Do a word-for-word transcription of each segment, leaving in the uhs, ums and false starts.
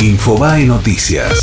Infobae Noticias.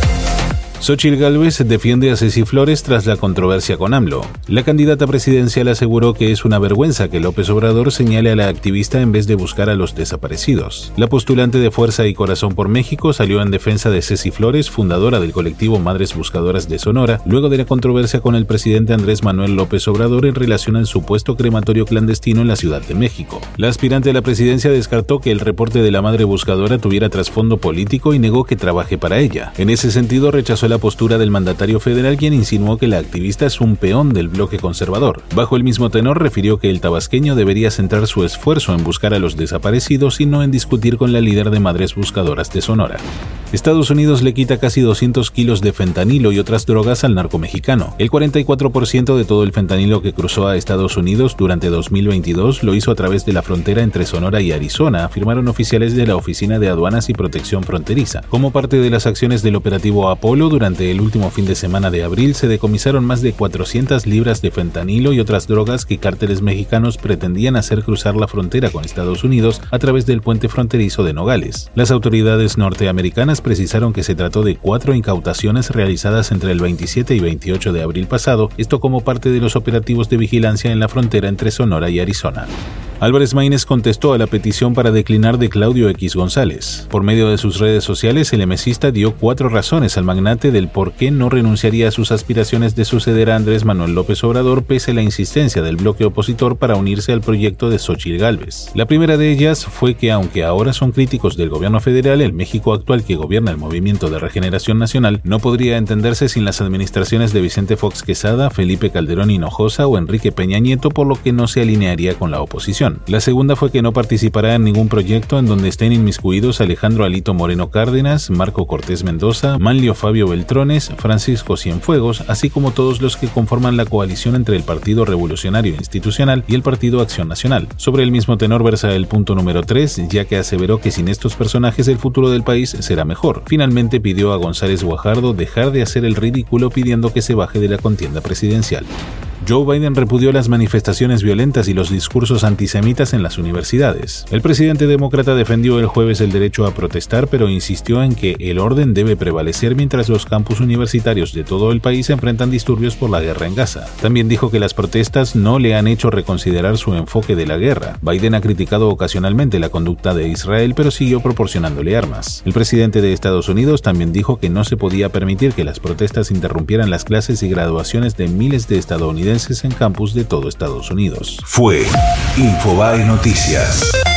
Xóchitl Gálvez defiende a Ceci Flores tras la controversia con AMLO. La candidata presidencial aseguró que es una vergüenza que López Obrador señale a la activista en vez de buscar a los desaparecidos. La postulante de Fuerza y Corazón por México salió en defensa de Ceci Flores, fundadora del colectivo Madres Buscadoras de Sonora, luego de la controversia con el presidente Andrés Manuel López Obrador en relación al supuesto crematorio clandestino en la Ciudad de México. La aspirante a la presidencia descartó que el reporte de la Madre Buscadora tuviera trasfondo político y negó que trabaje para ella. En ese sentido, rechazó la postura del mandatario federal, quien insinuó que la activista es un peón del bloque conservador. Bajo el mismo tenor, refirió que el tabasqueño debería centrar su esfuerzo en buscar a los desaparecidos y no en discutir con la líder de Madres Buscadoras de Sonora. Estados Unidos le quita casi doscientos kilos de fentanilo y otras drogas al narco mexicano. El cuarenta y cuatro por ciento de todo el fentanilo que cruzó a Estados Unidos durante dos mil veintidós lo hizo a través de la frontera entre Sonora y Arizona, afirmaron oficiales de la Oficina de Aduanas y Protección Fronteriza. Como parte de las acciones del operativo Apolo, durante el último fin de semana de abril se decomisaron más de cuatrocientas libras de fentanilo y otras drogas que cárteles mexicanos pretendían hacer cruzar la frontera con Estados Unidos a través del puente fronterizo de Nogales. Las autoridades norteamericanas precisaron que se trató de cuatro incautaciones realizadas entre el veintisiete y veintiocho de abril pasado, esto como parte de los operativos de vigilancia en la frontera entre Sonora y Arizona. Álvarez Maínez contestó a la petición para declinar de Claudio X González. Por medio de sus redes sociales, el emesista dio cuatro razones al magnate del por qué no renunciaría a sus aspiraciones de suceder a Andrés Manuel López Obrador pese a la insistencia del bloque opositor para unirse al proyecto de Xóchitl Gálvez. La primera de ellas fue que, aunque ahora son críticos del gobierno federal, el México actual que gobierna el Movimiento de Regeneración Nacional no podría entenderse sin las administraciones de Vicente Fox Quesada, Felipe Calderón Hinojosa o Enrique Peña Nieto, por lo que no se alinearía con la oposición. La segunda fue que no participará en ningún proyecto en donde estén inmiscuidos Alejandro Alito Moreno Cárdenas, Marco Cortés Mendoza, Manlio Fabio Beltrones, Francisco Cienfuegos, así como todos los que conforman la coalición entre el Partido Revolucionario Institucional y el Partido Acción Nacional. Sobre el mismo tenor versa el punto número tres, ya que aseveró que sin estos personajes el futuro del país será mejor. Finalmente pidió a González Guajardo dejar de hacer el ridículo pidiendo que se baje de la contienda presidencial. Joe Biden repudió las manifestaciones violentas y los discursos antisemitas en las universidades. El presidente demócrata defendió el jueves el derecho a protestar, pero insistió en que el orden debe prevalecer mientras los campus universitarios de todo el país enfrentan disturbios por la guerra en Gaza. También dijo que las protestas no le han hecho reconsiderar su enfoque de la guerra. Biden ha criticado ocasionalmente la conducta de Israel, pero siguió proporcionándole armas. El presidente de Estados Unidos también dijo que no se podía permitir que las protestas interrumpieran las clases y graduaciones de miles de estadounidenses en campus de todo Estados Unidos. Fue Infobae Noticias.